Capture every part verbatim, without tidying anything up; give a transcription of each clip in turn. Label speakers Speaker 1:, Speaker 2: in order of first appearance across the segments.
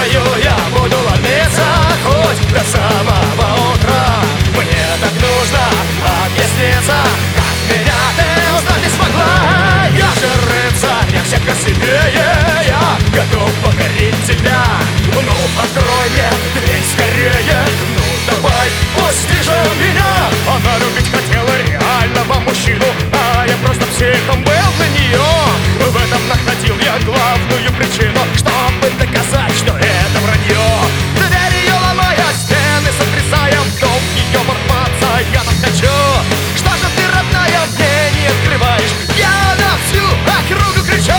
Speaker 1: твою я буду ломиться хоть до самого утра. Мне так нужно объясниться, как меня ты узнать не смогла. Я же рыцарь, я всех красивее, я готов покорить тебя. Ну, открой мне дверь скорее, ну давай, пусти же меня. Она любить хотела реального мужчину, а я просто психом был для нее. В этом находил я главную причину, чтобы доказать, что это вранье. Дверь ее ломая, стены сотрясая, в дом ее ворваться я так хочу. Что же ты, родная, мне не открываешь? Я на всю округу кричу.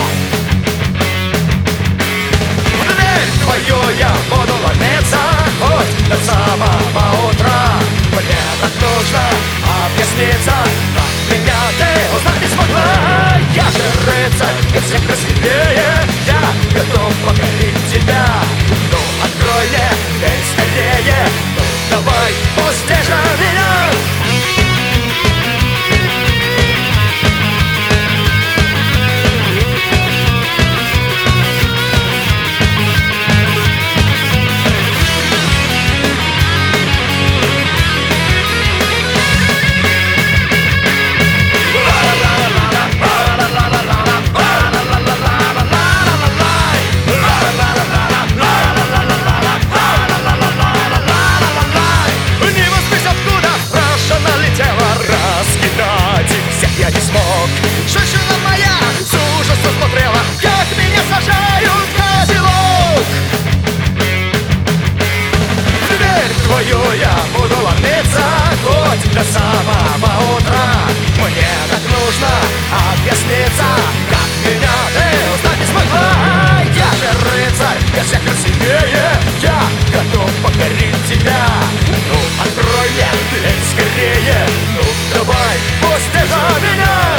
Speaker 1: В дверь твою я буду ломиться хоть до самого утра. Мне так нужно объясниться, как меня ты узнать не смогла. Я же рыцарь, я всех красивее, я готов покорить тебя. Ну, открой мне дверь скорее, ну, давай, пусти же меня. Женщина моя с ужасом смотрела, как меня сажают в козелок. В дверь твою я буду ломиться хоть до самого утра. Мне так нужно объясниться, как меня ты узнать не смогла. Я же рыцарь, я всех красивее, я готов покорить тебя. Ну, открой мне дверь скорее, ну, давай, пусти же меня.